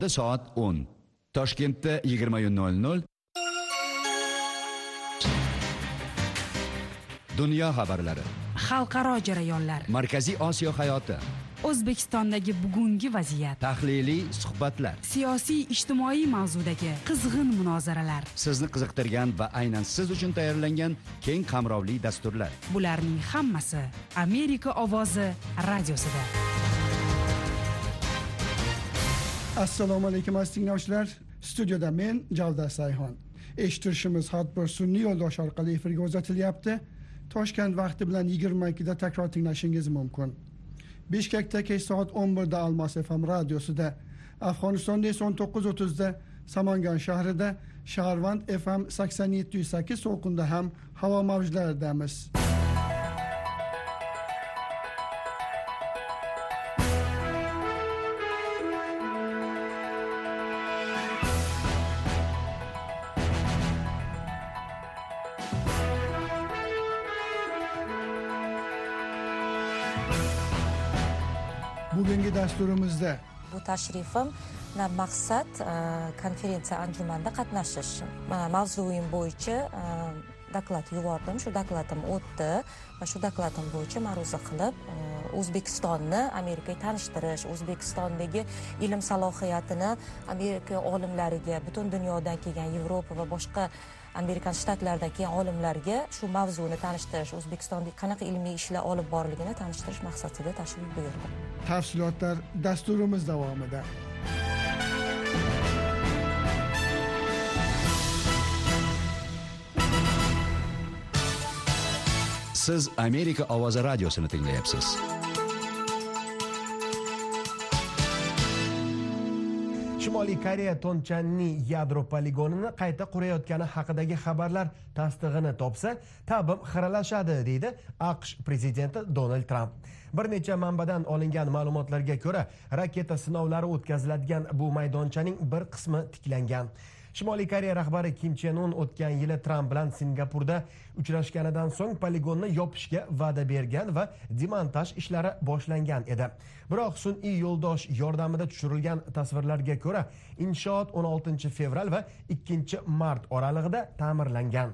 Soat 10. Toshkentda 20:00. Dunyo xabarlari. Xalqaro jarayonlar. Markaziy Osiyo hayoti. O'zbekistondagi bugungi vaziyat. Tahliliy suhbatlar. Siyosiy ijtimoiy mavzudagi qizg'in munozaralar. Sizni qiziqtirgan va aynan siz uchun tayyorlangan keng qamrovli dasturlar. Bularning hammasi Amerika ovozi radiosida. Assalomu alaykum aziz tinglovchilar. Studiyada men Javdar Sayxon. Eshittirishimiz har bir sun'iy yo'ldosh orqali efirga uzatilyapti. Toshkent vaqti bilan 22 da takror tinglashingiz mumkin. Bishkekda kech soat 11 da Almos FM radiosida, Afg'onistonda esa 19:30 da Samangan shahrida, Shaharvand FM 87.8 to'lqinda ham havo mavjlaridamiz. Bugungi dasturimizda bu tashrifim maqsad konferensiya anjumanida qatnashish. Mavzuyim bo'yicha doklad yubordim. Shu dokladim o'tdi va shu dokladim bo'yicha ma'ruza qilib O'zbekistonni Amerikaga tanishtirish, O'zbekistondagi ilm salohiyatini Amerika olimlariga, butun dunyodan kelgan Yevropa va boshqa Amerika shtatlaridan kelgan olimlarga shu mavzuni tanishtirish, O'zbekistonda qanaqa ilmiy ishlar olib borilganini tanishtirish maqsadida tashrif buyurdim. Tafsilotlar dasturimiz davomida. Siz Amerika ovozi radiosini tinglayapsiz. Shimoliy Koreya Tonchani yadro poligonini qayta qurayotgani haqidagi xabarlar tasdig'ini topsa, ta'bim xiralashadi, deydi AQSh prezidenti Donald Trump. Bir necha manbadan olingan ma'lumotlarga ko'ra, raketa sinovlari o'tkaziladigan bu maydonchaning bir qismi tiklangan. Shimoliy Koreya rahbari Kim Chen Un o'tgan yili Trump bilan Singapurda uchrashganidan so'ng poligonni yopishga va'da bergan va demontaj ishlari boshlangan edi. Biroq sun'iy yo'ldosh yordamida tushirilgan tasvirlarga ko'ra, inshoot 16 fevral va 2 mart oralig'ida ta'mirlangan.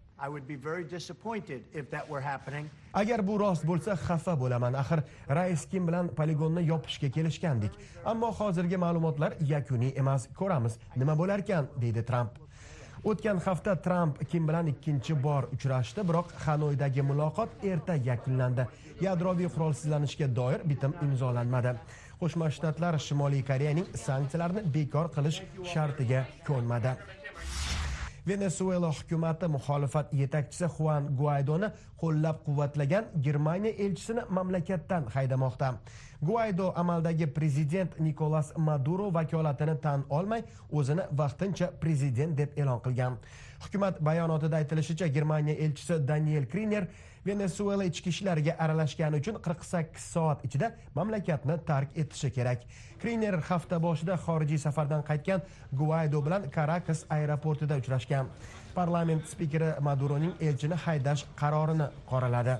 Agar bu rost bo'lsa, xafa bo'laman. Axir rais Kim bilan poligonni yopishga kelishgandik. Ammo hozirgi ma'lumotlar yakuniy emas. Ko'ramiz, nima bo'lar ekan, deydi Trump. O'tgan hafta Trump Kim bilan ikkinchi bor uchrashdi, biroq Hanoydagi muloqot erta yakunlandi. Yadroviy qurolsizlanishga doir bitim imzolanmadi. Qo'shma Shtatlar Shimoliy Koreyaning sanksiyalarni bekor qilish shartiga ko'nmadi. Venesuela hukumati muxolifat yetakchisi Juan Guaidoni qo'llab-quvvatlagan Germaniya elchisini mamlakatdan haydamoqda. Guaido amaldagi prezident Nicolas Maduro vakolatini tan olmay, o'zini vaqtincha prezident deb e'lon qilgan. Hukumat bayonotida aytilishicha, Germaniya elchisi Daniel Kriner Venesuela ichki ishlariga aralashgani uchun 48 soat ichida mamlakatni tark etishi kerak. Kriner hafta boshida xorijiy safardan qaytgan Guaido bilan Caracas aeroportida uchrashgan. Parlament spikeri Maduroning elchini haydash qarorini qoraladi.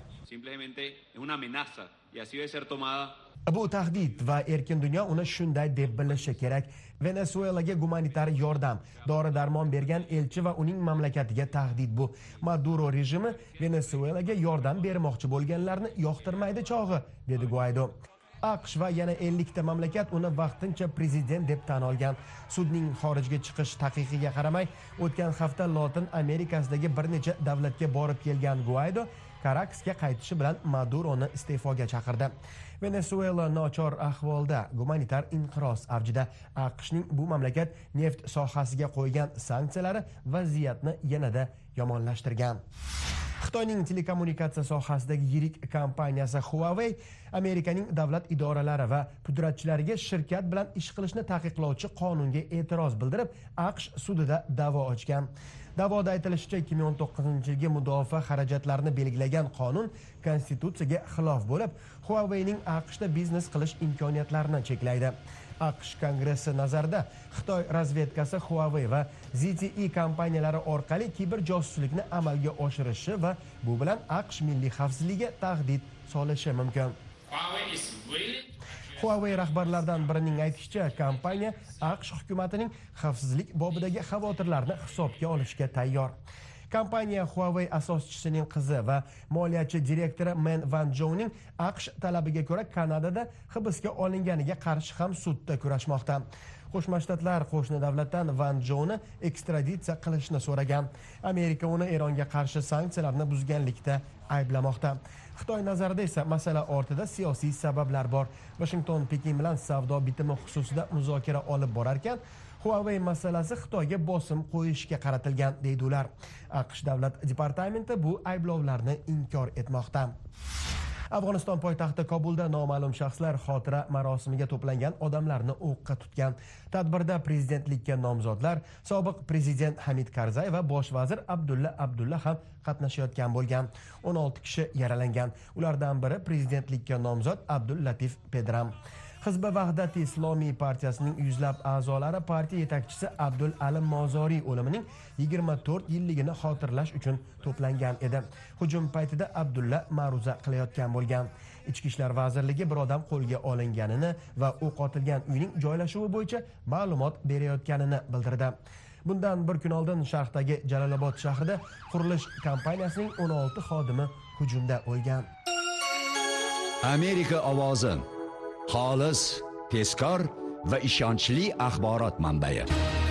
Bu tahdid va erkin dunyo uni shunday deb bilishi kerak. Venesuelaga gumanitar yordam, dori-darmon bergan elchi va uning mamlakatiga tahdid bu. Maduro rejimi Venesuelaga yordam bermoqchi bo'lganlarni yoqtirmaydi chog'i, dedi Guaido. AQSh va yana 50 ta mamlakat uni vaqtincha prezident deb tan olgan. Sudning xorijga chiqish taqiqiga qaramay, o'tgan hafta Lotin Amerikasidagi bir necha davlatga borib kelgan Guaido Caracasga qaytishi bilan Maduroni iste'foga chaqirdi. Venesuela nochor ahvolda, gumanitar inqiroz avjida. AQShning bu mamlakat neft sohasiga qo'ygan sanksiyalari vaziyatni yanada yomonlashtirgan. Xitoyning telekommunikatsiya sohasidagi yirik kompaniyasi Huawei Amerikaning davlat idoralari va pudratchilariga shirkat bilan ish qilishni taqiqlovchi qonunga e'tiroz bildirib, AQSh sudida da'vo ochgan. Da'voda aytilishicha, 2019-yilgi mudofaa xarajatlarini belgilagan qonun konstitutsiyaga xilof bo'lib, Huawei'ning AQShda biznes qilish imkoniyatlarini cheklaydi. AQSh Kongressi nazarida Xitoy razvedkasi Huawei va ZTE kompaniyalari orqali kiber josuslikni amalga oshirishi va bu bilan AQSh milliy xavfsizligiga tahdid solishi mumkin. Huawei rahbarlaridan birining aytishicha, kompaniya AQSh hukumatining xavfsizlik bobidagi xavotirlarni hisobga olishga tayyor. Kompaniya Huawei asoschisining qizi va moliyachi direktori Men Van Jouning AQSh talabiga ko'ra Kanadada hibsga olinganiga qarshi ham sudda kurashmoqda. Qo'shma Shtatlar qo'shni davlatdan Van Jouni ekstraditsiya qilishni so'ragan. Amerika uni Eronga qarshi sanksiyalarni buzganlikda ayblamoqda. Xitoy nazarida esa masala ortida siyosiy sabablar bor. Washington Pekin bilan savdo bitimi xususida muzokara olib borar ekan, Huawei masalasi Xitoyga bosim qo'yishga qaratilgan deydi ular. AQSh davlat departamenti bu ayblovlarni inkor etmoqda. Afg'oniston poytaxti Kobulda noma'lum shaxslar xotira marosimiga to'plangan odamlarni o'qqa tutgan. Tadbirda prezidentlikka nomzodlar, sobiq prezident Hamid Karzay va bosh vazir Abdulla ham qatnashayotgan bo'lgan. 16 kishi yaralangan. Ulardan biri prezidentlikka nomzod Abdullatif Pedram. Hizbi Vahdati Islomiy partiyasining yuzlab a'zolari partiya yetakchisi Abdul Alim Mozoriy o'limining 24 yilligini xotirlash uchun to'plangan edi. Hujum paytida Abdulla ma'ruza qilayotgan bo'lgan. Ichki ishlar vazirligi bir odam qo'lga olinganini va o'q otilgan uyning joylashuvi bo'yicha ma'lumot berayotganini bildirdi. Bundan bir kun oldin Sharqdagi Jalolobod shahrida qurilish kompaniyasining 16 xodimi hujumda o'lgan. Amerika ovozi xolis, tezkor va ishonchli axborot manbai.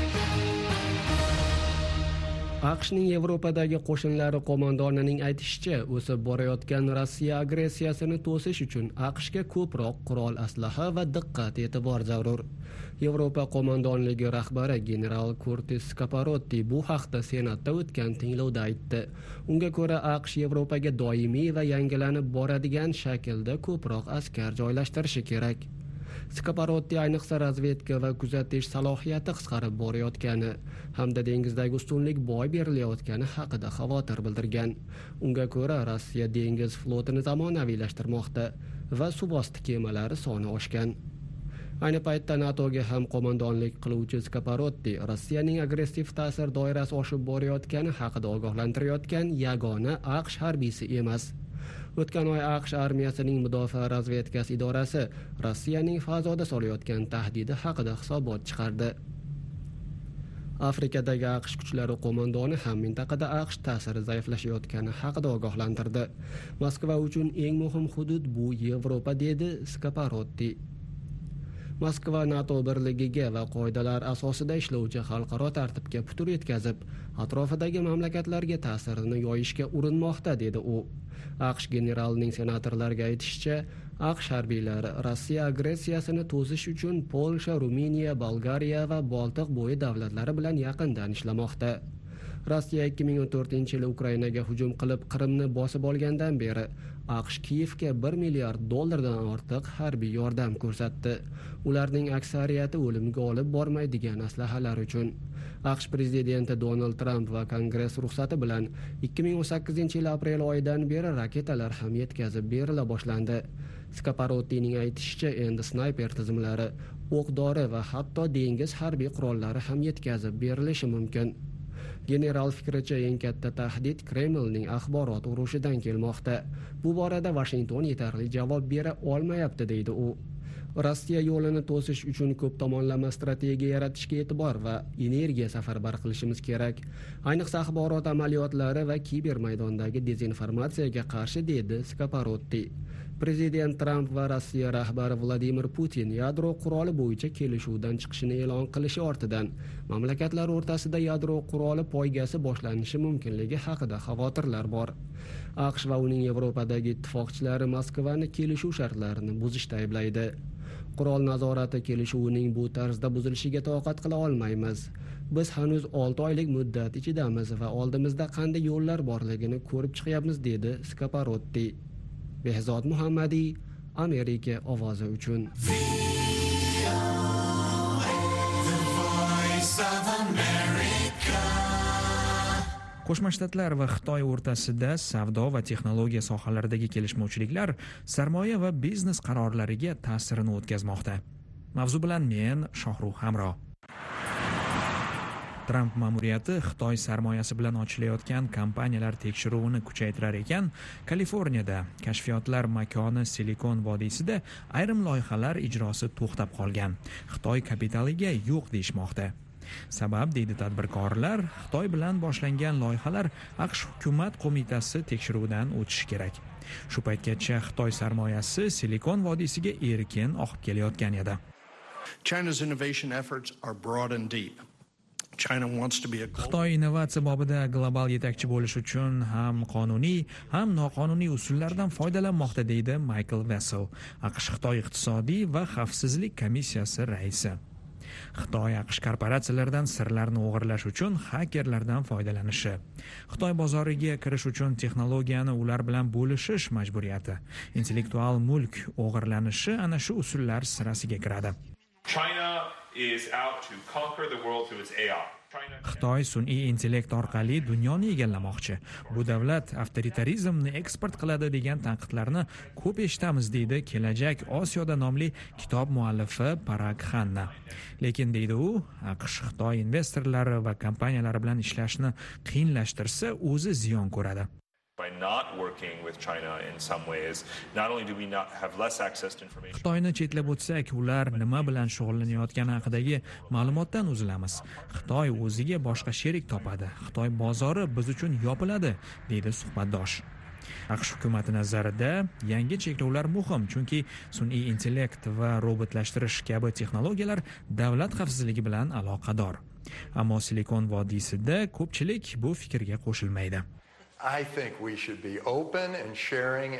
AQShning Yevropadagi qo'shinlari qo'mondonining aytishicha, o'sib borayotgan Rossiya agressiyasini to'sish uchun AQShga ko'proq qurol aslaha va diqqat e'tibor zarur. Yevropa qo'mondonligi rahbari general Curtis Scaparotti bu haqda Senatda o'tgan tinglovda aytdi. Unga ko'ra AQSh Yevropaga doimiy va yangilanib boradigan shaklda ko'proq askar joylashtirishi kerak. Scaparotti ayniqsa razvedka va kuzatish salohiyati qisqarib borayotgani hamda dengizdagi ustunlik boy berilayotgani haqida xavotir bildirgan. Unga ko'ra Rossiya dengiz flotini zamonaviylashtirmoqda va suvosti kemalari soni oshgan. Ayni paytda NATOga ham qo'mondonlik qiluvchi Scaparotti Rossiyaning agressiv ta'sir doirasi oshib borayotgani haqida ogohlantirayotgan yagona AQSh harbiysi emas. O'tgan oy AQSh armiyasining mudofaa razvedkasi idorasi Rossiyaning fazoda solayotgan tahdidi haqida hisobot chiqardi. Afrikadagi AQSh kuchlari qo'mondoni ham mintaqada AQSh ta'siri zaiflashayotgani haqida ogohlantirdi. Moskva uchun eng muhim hudud bu Yevropa, dedi Scaparotti. Moskva NATO birligiga va qoidalar asosida ishlovchi xalqaro tartibga putur yetkazib, atrofidagi mamlakatlarga ta'sirini yoyishga urinmoqda, dedi u. AQSh generalining senatorlarga aytishicha, AQSh harbiylari Rossiya agressiyasini to'sish uchun Polsha, Ruminiya, Bolgariya va Boltiq bo'yi davlatlari bilan yaqindan ishlamoqda. Rossiya 2014-yili Ukrainaga hujum qilib Qrimni bosib olgandan beri AQSh Kiyevga $1 milliard ortiq harbiy yordam ko'rsatdi. Ularning aksariyati o'limga olib bormaydigan aslahalar uchun. AQSh prezidenti Donald Trump va Kongress ruxsati bilan 2018-yil aprel oyidan beri raketalar ham yetkazib berila boshlandi. Scaparottining aytishicha, endi snayper tizimlari, o'q-dori va hatto dengiz harbiy qurollari ham yetkazib berilishi mumkin. General fikricha, eng katta tahdid Kremlning axborot urushidan kelmoqda. Bu borada Washington yetarli javob bera olmayapti, deydi u. Rossiya yo'lini to'sish uchun ko'p tomonlama strategiya yaratishga e'tibor va energiya safarbar qilishimiz kerak. Ayniqsa axborot amaliyotlari va kiber maydondagi dezinformatsiyaga qarshi, dedi Scaparotti. Prezident Trump va Rossiya rahbari Vladimir Putin yadro quroli bo'yicha kelishuvdan chiqishini e'lon qilishi ortidan mamlakatlar o'rtasida yadro quroli poygasi boshlanishi mumkinligi haqida xavotirlar bor. AQSh va uning Yevropadagi ittifoqchilari Moskvani kelishuv shartlarini buzishda ayblaydi. Qurol nazorati kelishuvining bu tarzda buzilishiga toqat qila olmaymiz. Biz hanuz 6 oylik muddat ichidamiz va oldimizda qanday yo'llar borligini ko'rib chiqyapmiz, dedi Scaparotti. Behzod Muhammadiy, Amerika ovozi uchun. Qo'shma Shtatlar va Xitoy o'rtasida savdo va texnologiya sohalaridagi kelishmovchiliklar sarmoya va biznes qarorlariga ta'sirini o'tkazmoqda. Mavzu bilan men Shohruh Hamro. Tramp ma'muriyati Xitoy sarmoyasi bilan ochilayotgan kompaniyalar tekshiruvini kuchaytirar ekan, Kaliforniyada kashfiyotlar makoni Silikon vodiysida ayrim loyihalar ijrosi to'xtab qolgan. Xitoy kapitaliga yo'q deyishmoqda. Sabab, deydi tadbirkorlar, Xitoy bilan boshlangan loyihalar AQSh hukumat qo'mitasi tekshiruvidan o'tishi kerak. Shu paytgacha Xitoy sarmoyasi Silikon vodiysiga erkin oqib kelayotgan edi. China's innovation efforts are broad and deep. China wants to be a Xitoy innovatsiya bobida global yetakchi bo'lish uchun ham qonuniy, ham noqonuniy usullardan foydalanmoqda, deydi Michael Vessel, AQSh Xitoy iqtisodiy va xavfsizlik komissiyasi raisi. Xitoy AQSh korporatsiyalaridan sirlarni o'g'irlash uchun xakerlardan foydalanishi, Xitoy bozoriga kirish uchun texnologiyani ular bilan bo'lishish majburiyati, intellektual mulk o'g'irlanishi ana shu usullar sirasiga kiradi. China is out to conquer the world through its AI. Xitoy sun'iy intellekt orqali dunyoni egallamoqchi. Bu davlat avtoritarizmni eksport qiladi degan tanqidlarni ko'p eshitamiz, deydi Kelajak Osiyoda nomli kitob muallifi Parag Khanna. Lekin deydi u, AQSh Xitoy investorlari va kompaniyalari bilan ishlashni qiyinlashtirsa, o'zi ziyon ko'radi. By not working with China in some ways, not only do we not have less access to information. Xitoyni chetlab o'tsak, ular nima bilan shug'ullanayotgani haqidagi ma'lumotdan uzilamiz. Xitoy o'ziga boshqa sherik topadi. Xitoy bozori biz uchun yopiladi, deydi suhbatdosh. AQSh hukumati nazarida yangi cheklovlar muhim, chunki sun'iy intellekt va robotlashtirish kabi texnologiyalar davlat xavfsizligi bilan aloqador. Ammo Silikon vodiysida ko'pchilik bu fikrga qo'shilmaydi. I think we should be open and sharing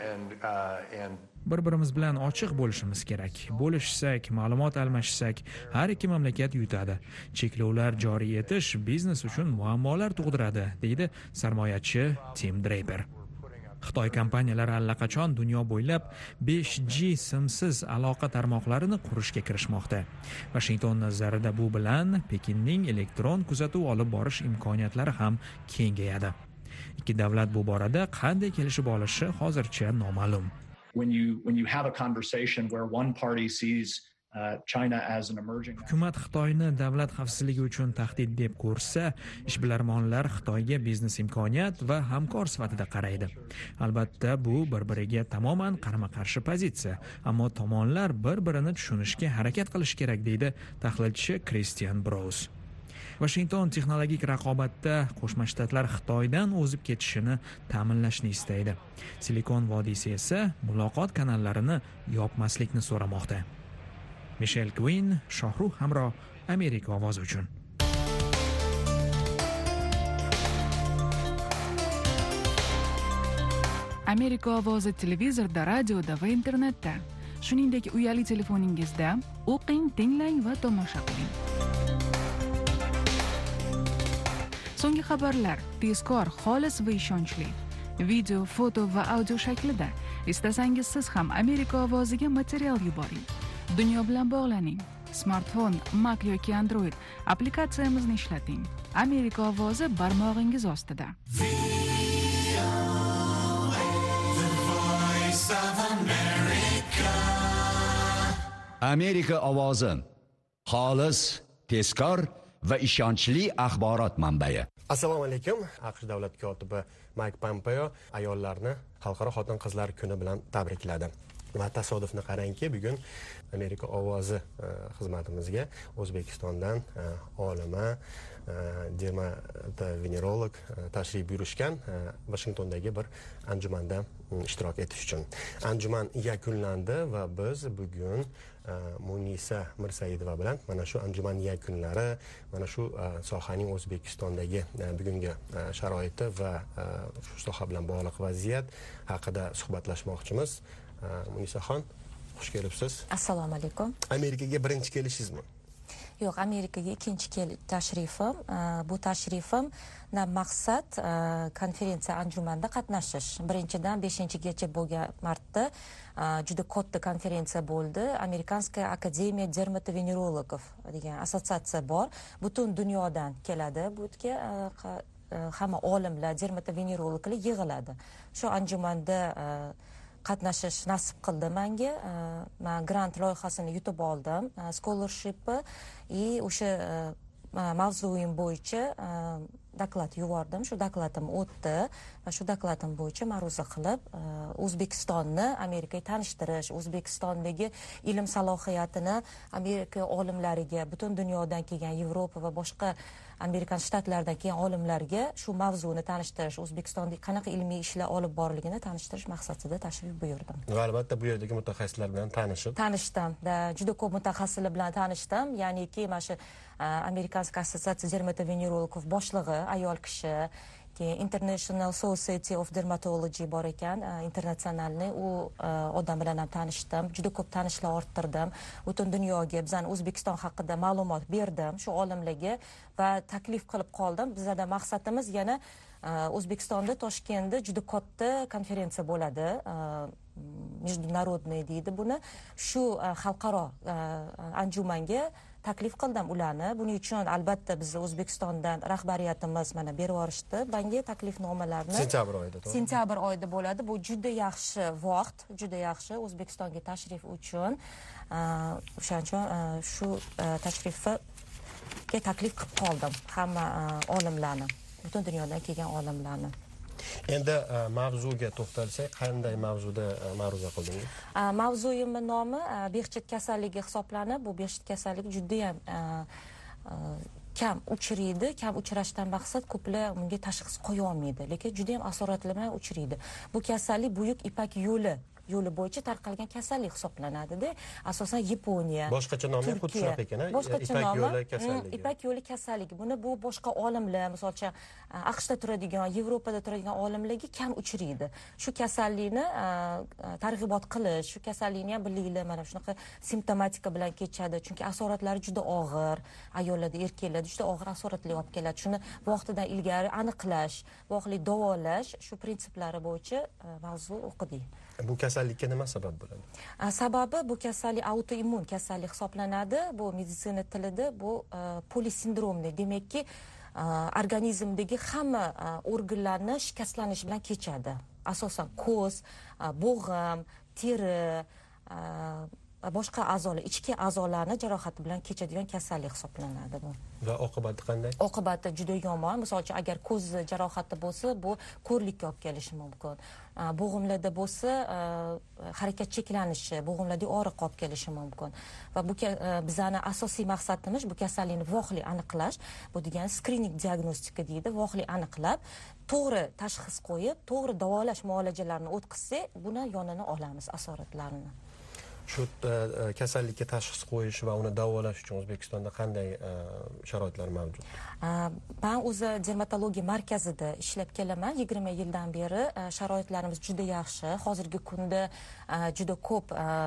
and Bir-birimiz bilan ochiq bo'lishimiz kerak. Bo'lishsak, ma'lumot almashsak, har ikki mamlakat yutadi. Cheklovlar joriy etish biznes uchun muammolar tug'diradi, deydi sarmoyachi Tim Draper. Xitoy kompaniyalari allaqachon dunyo bo'ylab 5G simsiz aloqa tarmoqlarini qurishga kirishmoqda. Washington nazarida bu bilan Pekinning elektron kuzatuv olib borish imkoniyatlari ham kengayadi. Ikki davlat bu borada qanday kelishib olishi hozircha noma'lum. When you have a conversation where one party sees China as an emerging. Hukumat Xitoyni davlat xavfsizligi uchun tahdid deb ko'rsa, ishbilarmonlar Xitoyga biznes imkoniyat va hamkor sifatida qaraydi. Albatta, bu bir-biriga tamoman qarama-qarshi pozitsiya, ammo tomonlar bir-birini tushunishga harakat qilish kerak, deydi tahlilchi Christian Brous. Washington texnologik raqobatda Qo'shma Shtatlar Xitoydan o'zib ketishini ta'minlashni istaydi. Silikon vodiysi esa muloqot kanallarini yopmaslikni so'ramoqda. Michelle Quinn, Shohruh Hamro, Amerika ovozi uchun. Amerika ovozi televizorda, radioda va internetda. Shuningdek, uyali telefoningizda o'qing, tinglang va tomosha qiling. So'nggi xabarlar tezkor, xolis va ishonchli. Video, foto va audio shaklida. Istasangiz siz ham Amerika ovoziga material yuboring. Dunyo bilan bog'laning. Smartfon, Mac yoki Android applikatsiyamizni ishlating. Amerika ovozi barmog'ingiz ostida. Amerika ovozi. Xolis, tezkor va ishonchli axborot manbai. Assalomu alaykum. AQSh davlat kotibi Mike Pompeo ayollarni Xalqaro xotin-qizlar kuni bilan tabrikladi. Va tasodifni qarangki, bugun Amerika ovozi xizmatimizga O'zbekistondan olima, dermatovenerolog tashrif buyurishgan Washingtondagi bir anjumanda ishtirok etish uchun. Anjuman yakunlandi va biz bugun Munisa Mirsaidova bilan mana shu anjuman yakunlari, mana shu sohaning O'zbekistondagi bugungi sharoiti va shu soha bilan bog'liq vaziyat haqida suhbatlashmoqchimiz. Munisaxon, xush kelibsiz. Assalomu alaykum. Amerikaga birinchi kelishingizmi? Yo'q, Amerikaga ikkinchi tashrifim. Bu tashrifim maqsad konferensiya anjumanda qatnashish. Birinchidan 5-gacha bo'lgan martda juda katta konferensiya bo'ldi. Amerikanskaya akademiya dermatovenerologov degan assotsiatsiya bor. Butun dunyodan keladi bu yerga hamma olimlar, dermatovenerologlar yig'iladi. Shu anjumanda qatnashish nasib qildi menga. Men grant loyihasini yutib oldim, scholarship, и o'sha mavzuyim bo'yicha doklad yubordim. Shu dokladim o'tdi va shu dokladim bo'yicha ma'ruza qilib O'zbekistonni Amerikaga tanishtirish, O'zbekistondagi ilm salohiyatini Amerika olimlariga, butun dunyodan kelgan Yevropa va boshqa Amerikan shtatlaridan kelgan olimlarga shu mavzuni tanishtirish, O'zbekistonda qanaqa ilmiy ishlar olib borilganini tanishtirish maqsadida tashrif buyurdim. Va albatta bu yerdagi mutaxassislar bilan tanishdim. Juda ko'p mutaxassislar bilan tanishdim. Ya'niki mana shu Amerikanskiy assotsiatsiya dermatovenerologov boshlig'i ayol kishi, International Society of Dermatology bor ekan, internatsionalni, u odam bilan ham tanishdim. Juda ko'p tanishlar orttirdim. Butun dunyoga bizani O'zbekiston haqida ma'lumot berdim shu olimlarga va taklif qilib qoldim. Bizning maqsadimiz yana O'zbekistonda, Toshkentda juda katta konferensiya bo'ladi. Международный deydi buni. Shu xalqaro anjumanga taklif qildim ularni. Buning uchun albatta biz O'zbekistondan rahbariyatimiz mana berib yuborishdi. Menga taklifnomalarni sentyabr oyida bo'ladi. Bu juda yaxshi vaqt, juda yaxshi O'zbekistonga tashrif uchun. O'shaning uchun shu tashrifga taklif qilib qoldim hamma olimlarni, butun dunyodan kelgan olimlarni. Endi mavzuga to'xtalsak, qanday mavzuda ma'ruza qildingiz? Mavzuyimning nomi Behçet kasalligi hisoblanib, bu Behçet kasalligi juda ham kam uchraydi. Kam uchrashdan maqsad ko'plar unga tashxis qo'ya olmaydi, lekin juda ham asoratli bilan uchraydi. Bu kasallik Buyuk Ipak yo'li bo'yicha tarqalgan kasallik hisoblanadi-da. Asosan Yaponiya, boshqacha nomi xuddi shunaqa ekan, Ipak yo'li kasalligi. Ipak yo'li kasalligi. Buni bu boshqa olimlar, masalan, AQShda turadigan, Yevropada turadigan olimlarga kam uchraydi. Shu kasallikni targ'ibot qilish, shu kasallikni ham bilinglar, mana shunaqa simptomatika bilan kechadi. Chunki asoratlari juda og'ir, ayollarda, erkaklarda juda og'ir asoratlar olib keladi. Shuni vaqtidan ilgari aniqlash, vaqtli davolash, shu prinsiplari bo'yicha mavzu o'qidik. Bu kasallikka nima sabab bo'ladi? Sababi bu kasallik autoimmun kasallik hisoblanadi. Bu meditsina tilida bu polisindromli, demakki organizmdagi hamma organlarni shikastlanish bilan kechadi. Asosan ko'z, bo'g'im, teri, boshqa a'zolar, ichki a'zolarni jarohati bilan kechadigan kasallik hisoblanadi bu. Va oqibati qanday? Oqibati juda yomon. Misol uchun agar ko'z jarohati bo'lsa, bu ko'rlikka olib kelishi mumkin. Bo'g'imlarda bo'lsa, harakat cheklanishi, bo'g'imlarda og'riq olib kelishi mumkin. Va bu bizning asosiy maqsadimiz bu kasallikni vaqtli aniqlash. Bu degani screening diagnostika deydi. Vaqtli aniqlab, to'g'ri tashxis qo'yib, to'g'ri davolash muolajalarini o'tkazsak, buni yonini olamiz, asoratlarini. Shu kasallikka tashxis qo'yish va uni davolash uchun O'zbekistonda qanday sharoitlar mavjud? Men o'zi dermatologiya markazida ishlab kelaman. 20 yildan beri sharoitlarimiz juda yaxshi. Hozirgi kunda juda ko'p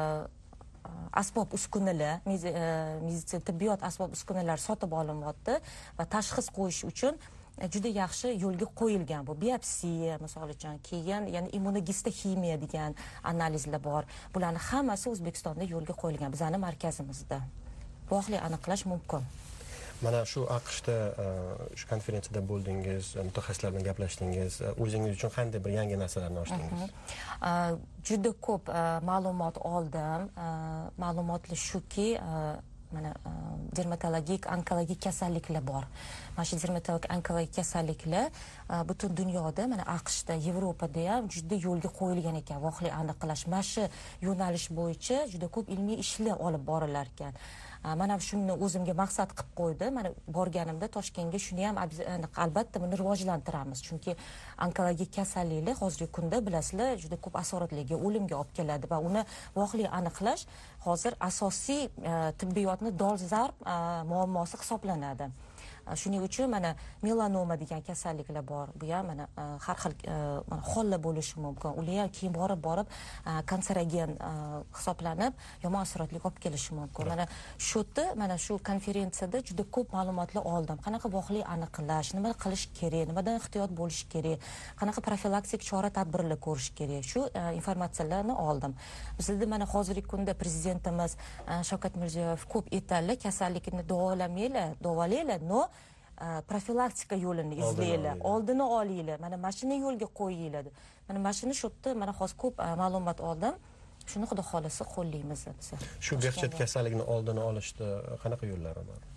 asbob uskunalar, meditsina tibbiyot asbob uskunalar sotib olinyapti va tashxis qo'yish uchun juda yaxshi yo'lga qo'yilgan. Bu biopsiya, misol uchun, keyin yana immunogistoximiya degan analizlar bor. Bularning hammasi O'zbekistonda yo'lga qo'yilgan, bizning markazimizda. Vaqtli aniqlash mumkin. Mana shu AQShda shu konferensiyada bo'ldingiz, mutaxassislar bilan gaplashdingiz. O'zingiz uchun qanday bir yangi narsalarni ochdingiz? Juda ko'p ma'lumot oldim. Ma'lumotlar shuki, mana dermatologik, onkologik kasalliklar bor. Mana shu dermatologik, onkologik kasalliklar butun dunyoda, mana AQShda, Yevropada ham juda yo'lga qo'yilgan ekan, vaqtli aniqlash. Mana shu yo'nalish bo'yicha juda ko'p ilmiy ishlar olib borilar ekan. Mana shuni o'zimga maqsad qilib qo'ydim. Mana borganimda Toshkentga shuni ham albatta buni rivojlantiramiz. Chunki onkologik kasalliklar hozirgi kunda bilasizlar juda ko'p asoratlarga, o'limga olib keladi va uni vaqtli aniqlash hozir asosiy tibbiyotni dolzarb muammosi hisoblanadi. Shuning uchun mana melanoma degan kasalliklar bor. Bu ham mana har xil hollar bo'lishi mumkin. Ular ham keyin borib kanserogen hisoblanib, yomon asoratlik olib kelishi mumkin. Mana shu konferensiyada juda ko'p ma'lumotlar oldim. Qanaqa vaqtli aniqlash, nima qilish kerak, nimadan ehtiyot bo'lish kerak, qanaqa profilaktik chora-tadbirlar ko'rish kerak. Shu informatsiyalarni oldim. Bizda mana hozirgi kunda prezidentimiz Shavkat Mirziyoyev ko'p aytadilar, kasallikni davolanglar, no profilaktika yo'lini izlaylar, oldini olinglar, mana mashina yo'lga qo'yinglar. Mana mashina shu yerda, mana hozir ko'p ma'lumot oldim. Shuni xudo xolasa qo'llaymiz biz. Shu Behçet kasalligini oldini olishda qanaqa yo'llari bor?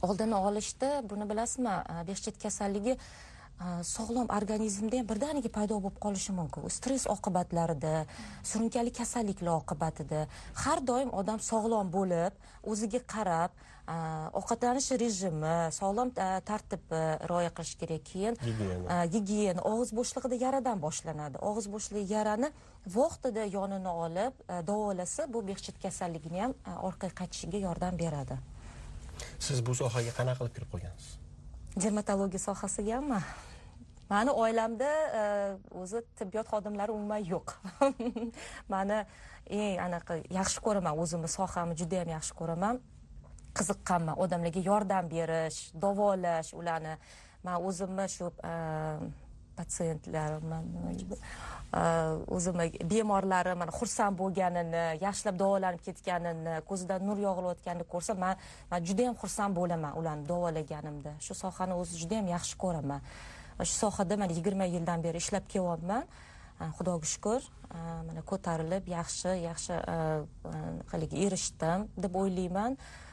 oldini olishda buni bilasizmi, beshchet kasalligi sog'lom organizmda ham birdaniga paydo bo'lib qolishi mumkin. U stress oqibatlarida, surunkali kasalliklar oqibatida har doim odam sog'lom bo'lib, o'ziga qarab, ovqatlanish rejimi, sog'lom tartibni rioya qilish kerak. Keyin gigiyena, og'iz bo'shlig'ida yaradan boshlanadi. Og'iz bo'shlig'i yarani vaqtida yonini olib davolasa, bu beshchet kasalligini ham orqaga qaytishiga yordam beradi. Siz bu sohaga qanaqa qilib kirib qolgansiz? Dermatologiya sohasigami? Mani oilamda o'zi tibbiyot xodimlari umuman yo'q. Mani anaqa yaxshi ko'raman, o'zimni sohamni juda ham yaxshi ko'raman. Qiziqqanman odamlarga yordam berish, davolash ularni. Men o'zimni shu patsientlarim, o'zimni bemorlarim mana xursand bo'lganini, yaxshilab davolanib ketganini, ko'zidan nur yog'ilayotganini ko'rsam, men juda ham xursand bo'laman ularni davolaganimda. Shu sohani o'zi juda ham yaxshi ko'raman. Shu sohada men 20 yildan beri ishlab kelyapman. Xudoga shukr, mana ko'tarilib, yaxshi qiliga erishdim deb o'ylayman.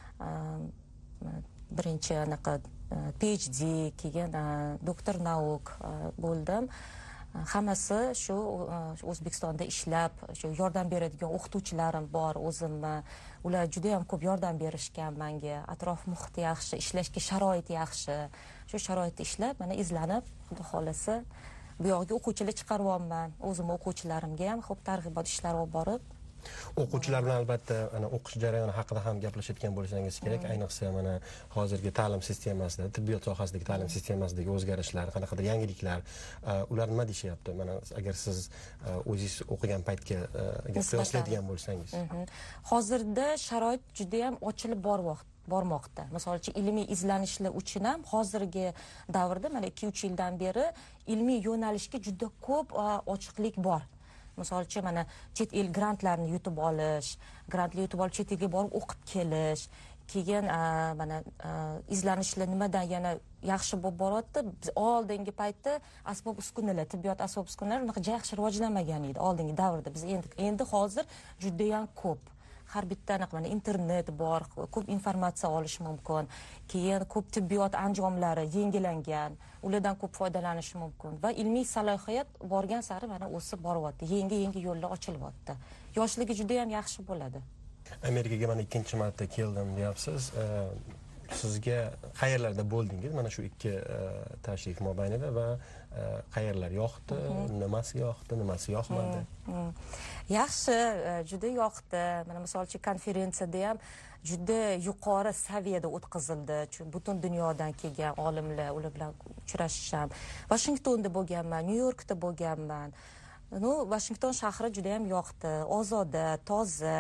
Birinchi anaqa PhD, keyin doktor nauk bo'ldim. Hammasi shu O'zbekistonda ishlab, shu yordam beradigan o'qituvchilarim bor o'zimni. Ular juda ham ko'p yordam berishgan menga. Atrof muhit yaxshi, ishlashga sharoit yaxshi. Shu sharoitda ishlab, mana izlanib, xudo xolasa, bu yoqqa o'quvchilar chiqaryapman. O'zim o'quvchilarimga ham ko'p targ'ibot ishlari olib borib. O'quvchilar bilan albatta o'qish jarayoni haqida ham gaplashadigan bo'lsangiz kerak. Ayniqsa mana hozirgi ta'lim sistemasida, tibbiyot sohasidagi ta'lim sistemasidagi o'zgarishlar, qanaqadir yangiliklar, ular nima deyishyapti? Mana agar siz o'zingiz o'qigan paytga qiyoslaydigan bo'lsangiz. Hozirda sharoit juda ham ochilib bormoqda. Misol uchun ilmiy izlanishlar uchun ham hozirgi davrda mana 2-3 yildan beri ilmiy yo'nalishga juda ko'p ochiqlik bor. Misol uchun mana chet el grantlarini yutib olish, grantli yutib olib chet elga borib o'qib kelish, keyin mana izlanishlar nimadan yana yaxshi bo'lib boryapti. Biz oldingi paytda asbob uskunalar, tibbiyot asbob uskunalari unaqa yaxshi rivojlanmagan edi oldingi davrda. Biz endi hozir juda ham ko'p. Har bitta mana internet bor, ko'p informatsiya olish mumkin. Keyin ko'p tibbiyot anjomlari yangilangan, ulardan ko'p foydalanish mumkin va ilmiy salohiyat borgan sari mana o'sib boryapti. Yangi yo'llar ochilyapti. Yoshligi juda ham yaxshi bo'ladi. Amerikaga mana 2-marta keldim deyapsiz. Sizga qayerlarda bo'ldingiz? Mana shu 2 tashrif mobaynida va qayerlar yoqdi, nimasi yoqdi, nimasi yoqmadi? Yaxshi, juda yoqdi. Mana misol uchun konferensiyada ham juda yuqori saviyada o'tkazildi. Chunki butun dunyodan kelgan olimlar, ular bilan uchrashisham. Washingtonda bo'lganman, Nyu-Yorkda bo'lganman. Washington shahri juda ham yoqdi. Ozoda, toza,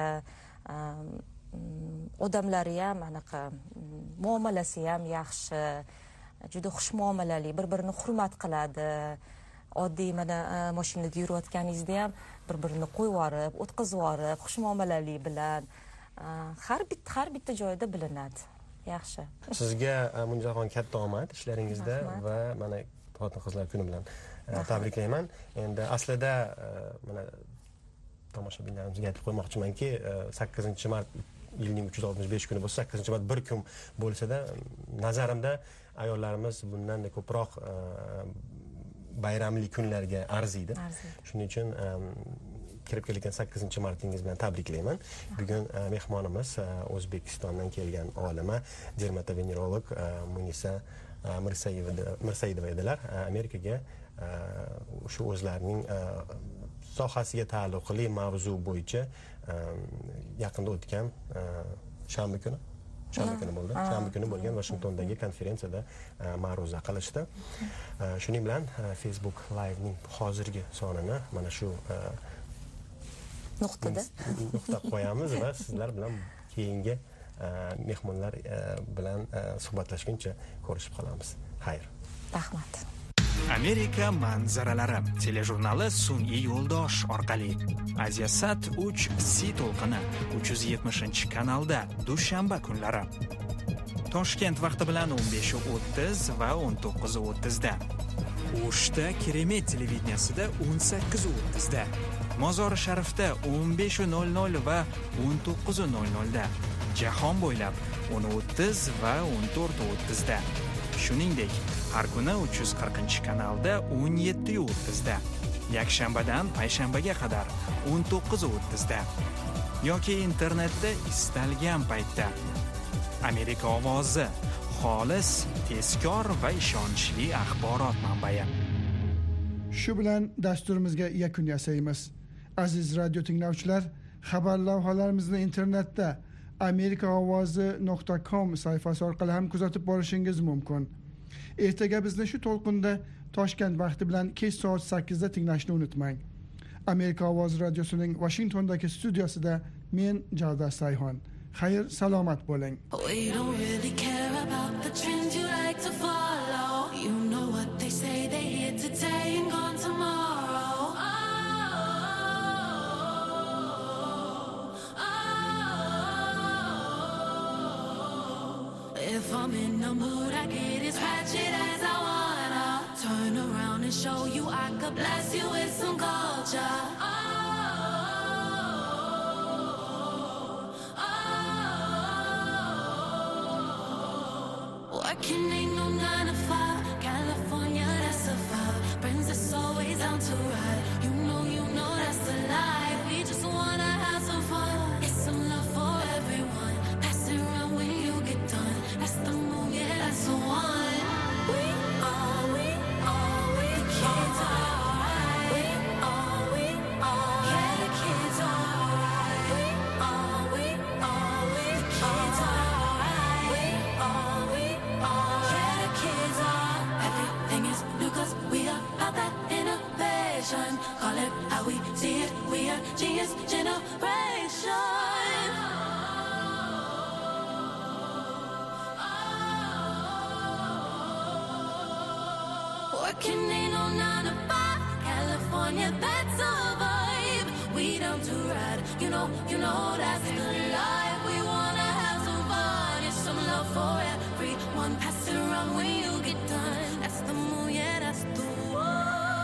odamlari ham anaqa, muomalasi ham yaxshi. Juda xushmuomalali, bir-birini hurmat qiladi. Oddiy mana mashinada yurayotganingizda ham bir-birini qo'yib yorib, o'tkazib yorib, xushmuomalali bilan har bitta joyda bilinadi. Yaxshi. Sizga Munjaxon katta omad ishlaringizda va mana Xotin-qizlar kuni bilan tabriklayman. Endi aslida mana tomoshabinlarimizga aytib qo'ymoqchimanki, 8-mart yilning 365 kuni bo'lsa, 8-mart bir kun bo'lsa-da, nazarimda ayollarimiz bundan ko'proq bayramli kunlarga arziydi. Shuning uchun kirib kelayotgan 8-martingiz bilan tabriklayman. Bugun mehmonimiz O'zbekistondan kelgan olima, dermatovenerolog Munisa Mirsayidova edilar. Amerikaga shu o'zlarining sohasiga taalluqli mavzu bo'yicha yaqinda o'tgan shanba kuni bo'ldi. Shanba kuni bo'lgan Washingtondagi konferensiyada ma'ruza qilishdi. Shuning bilan Facebook Live ning hozirgi sonini mana shu nuqta qo'yamiz va sizlar bilan keyingi mehmonlar bilan suhbatlashguncha ko'rishib qolamiz. Xayr. Rahmat. Amerika manzaralari telejurnali sun'iy yo'ldosh orqali Asiasat 3 C to'lqini 370-kanalda dushanba kunlari. Toshkent vaqti bilan 15:30 va 19:30 da. O'shda Keremet televideniyasida 18:30 da. Mozori Sharifda 15:00 va 19:00 da. Jahon bo'ylab 10:30 va 14:30 da. Shuningdek, har kuni 340-kanalda 17:30 da. Yakshanbadan payshanbaga qadar 19:30 da. Yoki internetda istalgan paytda. Amerika ovozi, xolis, tezkor va ishonchli axborot manbai. Shu bilan dasturimizga yakun yasaymiz. Aziz radio tinglovchilar, xabar lavhalarimizni internetda amerikaovozi.com sayfasi orqali ham kuzatib borishingiz mumkin. Ertaga bizni shu to'lqinda Toshkent vaqti bilan kech soat 8 da tinglashni unutmang. Amerika ovozi radiosining Washingtondagi studiosida men Javdar Sayhon. Xayr, salomat bo'ling. We don't really care about the trends you like to follow. You know what they say, they here today and gone tomorrow. If I'm in the mood, I get as ratchet as I wanna. Turn around and show you I could bless you with some culture. Working ain't no 9 to 5. California, that's a vibe. Brings us always down to ride. You know that's a lie. We just wanna have some fun. It's some love for everyone. Pass it around when you get done. That's the move, yeah, that's the one. We are the kids are alright. We are yeah, the kids are alright. We are the kids are alright. We are yeah, the kids are. Everything is new 'cause we are about that innovation. Call it how we see it. We are genius generation. Working ain't no 9 to 5. California, that's a vibe. We down to ride. You know that's the life. We wanna have some fun. It's some love for everyone. Pass it around when you get done. That's the move, yeah, that's the one.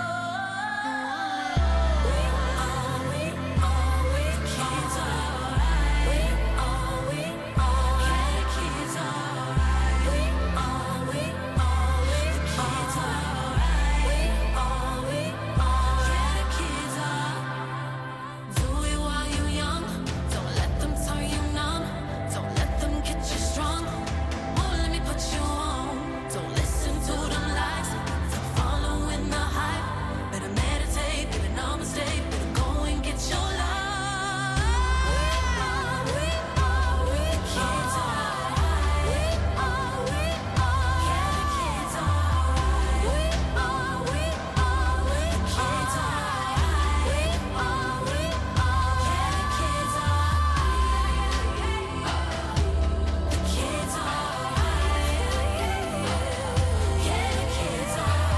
We are the kids alright. We are yeah, the kids alright. We are the kids alright. We are yeah, the kids are. Do it while you young. Don't let them turn you numb. Don't let them get you strong. Oh, let me put you on. Don't listen to them lies. Don't follow in the hype. Better meditate, better namaste. Better go and get your life. We are the kids alright. We are yeah, the kids alright. We are the kids alright. We are yeah, the kids alright. The kids alright. Yeah, the kids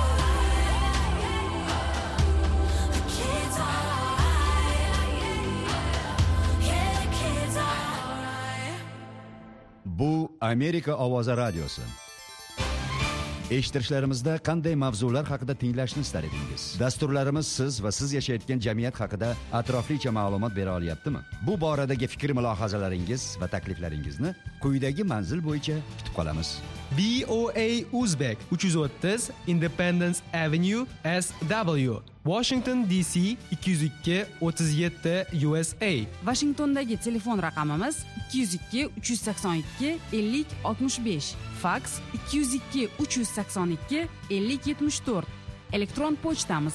alright. The kids alright. Yeah, the kids alright. Bu Amerika ovozi radiosi. Eshittirishlarimizda qanday mavzular haqida tinglashni istar edingiz? Dasturlarimiz siz va siz yashayotgan jamiyat haqida atroflicha ma'lumot bera olyaptimi? Bu boradagi fikr-mulohazalaringiz va takliflaringizni quyidagi manzil bo'yicha kutib qolamiz. BOA Uzbek 330 Independence Avenue SW Washington DC 202 37 USA. Washingtondagi telefon raqamimiz 202 382 50 65. Fax 202 382 50 74. Elektron pochtamiz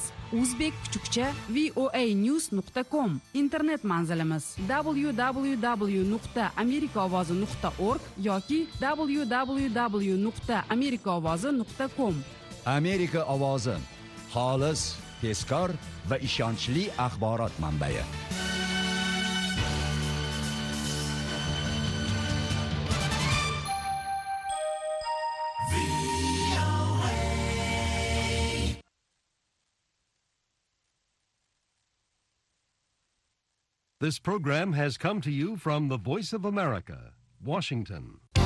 uzbek_voanews.com. Internet manzilimiz www.amerikaovozi.org yoki www.amerikaovozi.com. Amerika ovozi, xolis, tezkor va ishonchli axborot manbai. This program has come to you from the Voice of America, Washington.